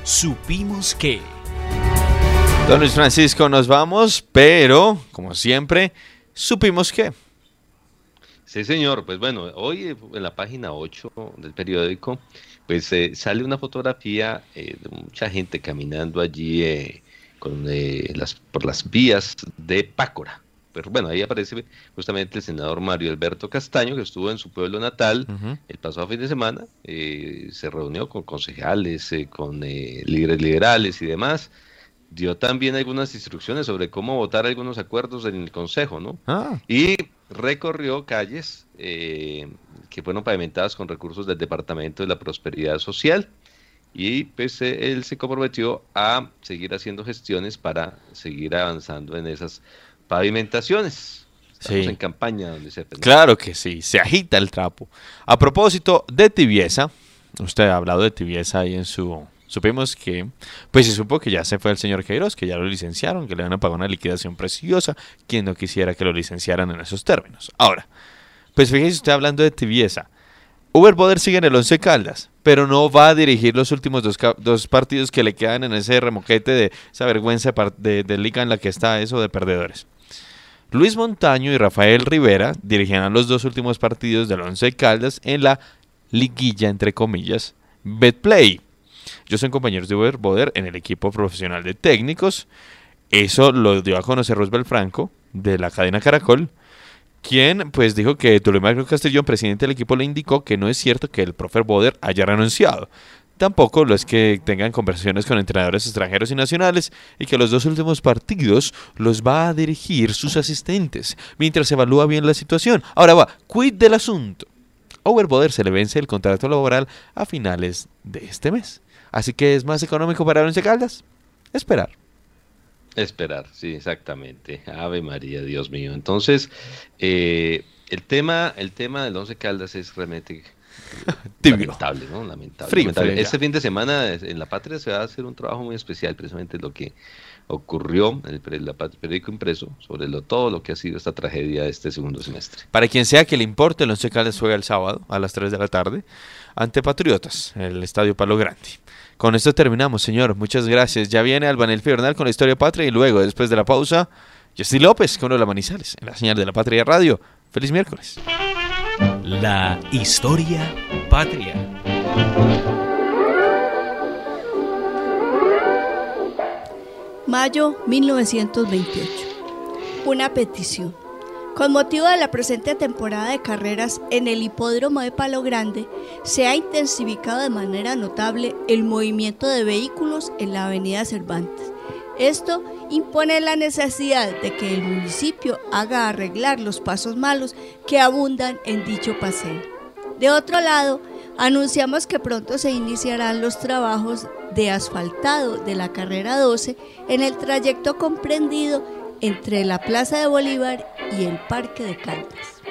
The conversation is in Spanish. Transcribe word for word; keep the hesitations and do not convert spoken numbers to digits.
Supimos que... Don Luis Francisco, nos vamos, pero, como siempre, supimos que... Sí, señor. Pues bueno, hoy en la página ocho del periódico, pues eh, sale una fotografía eh, de mucha gente caminando allí eh, con, eh, las, por las vías de Pácora. Pero bueno, ahí aparece justamente el senador Mario Alberto Castaño, que estuvo en su pueblo natal uh-huh. el pasado fin de semana, eh, se reunió con concejales, eh, con eh, líderes liberales y demás. Dio también algunas instrucciones sobre cómo votar algunos acuerdos en el Consejo, ¿no? Ah. Y recorrió calles eh, que fueron pavimentadas con recursos del Departamento de la Prosperidad Social y pues eh, él se comprometió a seguir haciendo gestiones para seguir avanzando en esas pavimentaciones. Estamos sí. en campaña, donde se Claro que sí, se agita el trapo. A propósito de tibieza, usted ha hablado de tibieza ahí en su... Supimos que, pues se supo que ya se fue el señor Queiroz, que ya lo licenciaron, que le van a pagar una liquidación preciosa, quien no quisiera que lo licenciaran en esos términos. Ahora, pues fíjese usted hablando de tibieza, Uber Boder sigue en el Once Caldas, pero no va a dirigir los últimos dos, dos partidos que le quedan en ese remoquete de esa vergüenza de, de liga en la que está eso de perdedores. Luis Montaño y Rafael Rivera dirigirán los dos últimos partidos del Once Caldas en la liguilla, entre comillas, Betplay. Ellos son compañeros de Uber Boder en el equipo profesional de técnicos. Eso lo dio a conocer Roosevelt Franco, de la cadena Caracol, quien pues dijo que Tulio Magno Castellón, presidente del equipo, le indicó que no es cierto que el profe Boder haya renunciado. Tampoco lo es que tengan conversaciones con entrenadores extranjeros y nacionales, y que los dos últimos partidos los va a dirigir sus asistentes, mientras se evalúa bien la situación. Ahora va, quid del asunto. A Uber Boder se le vence el contrato laboral a finales de este mes. Así que es más económico para Once Caldas esperar. Esperar, sí, exactamente. Ave María, Dios mío. Entonces, eh, el tema, el tema del Once Caldas es realmente lamentable, ¿no? Lamentable. Frío, lamentable. frío, este fin de semana en La Patria se va a hacer un trabajo muy especial, precisamente lo que ocurrió en el, el periódico impreso sobre lo, todo lo que ha sido esta tragedia de este segundo semestre. Para quien sea que le importe, el Once Caldas juega el sábado a las tres de la tarde ante Patriotas en el Estadio Palo Grande. Con esto terminamos, señor. Muchas gracias. Ya viene Albanel Fibernal con la historia patria y luego, después de la pausa, Jessy López con Hola Manizales en la señal de La Patria Radio. Feliz miércoles. La historia patria. Mayo mil novecientos veintiocho. Una petición. Con motivo de la presente temporada de carreras en el hipódromo de Palo Grande, se ha intensificado de manera notable el movimiento de vehículos en la avenida Cervantes. Esto impone la necesidad de que el municipio haga arreglar los pasos malos que abundan en dicho paseo. De otro lado, anunciamos que pronto se iniciarán los trabajos de asfaltado de la carrera doce en el trayecto comprendido entre la Plaza de Bolívar y el Parque de Caldas.